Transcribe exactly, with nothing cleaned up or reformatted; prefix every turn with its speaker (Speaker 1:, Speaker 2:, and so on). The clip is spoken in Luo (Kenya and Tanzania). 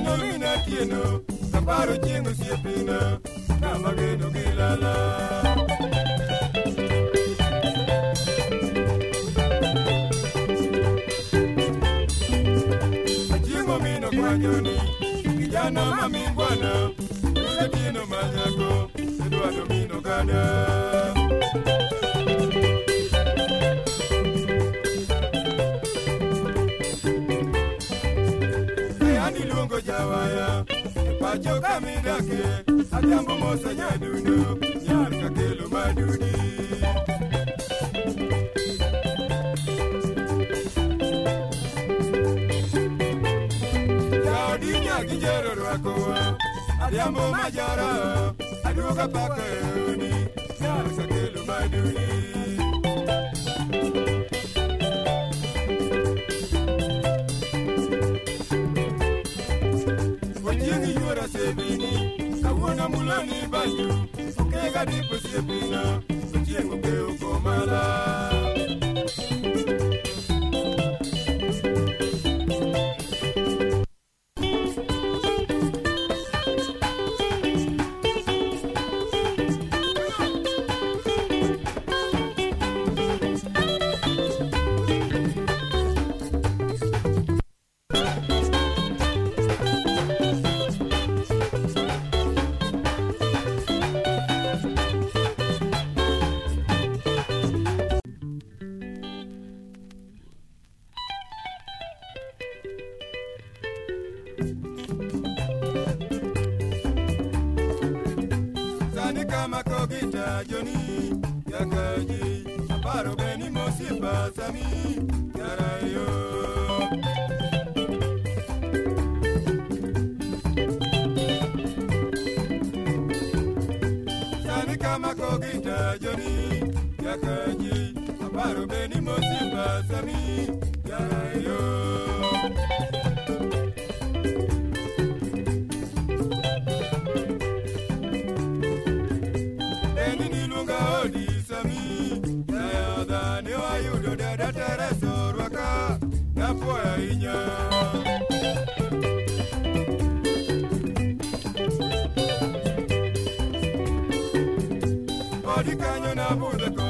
Speaker 1: Ajiengo mina tieno, kaparo chiengo siepina, kama geno gilala. Ajiengo mino kwanyoni, kijana mamingwana, uge tieno manyako, Eduardo mino gada. Jawaya, pacho kamidake, adhiambo mosa nyadundo, nyar kakelo madudi. Jaodi nyaki jero rwakowa, adhiambo majara, aduoga paka euni, nyar kakelo madudi. Kawuna mulani banyu, ukega dipo siepina, uchiengo keo komala. Kama kogita Johnny Yakaji Aparo Beni Mosipa Sami Yarayo Sani kama kogita Johnny Yakaji Aparo Beni Mosipa Sami Yarayo Odi kanyo na bude ko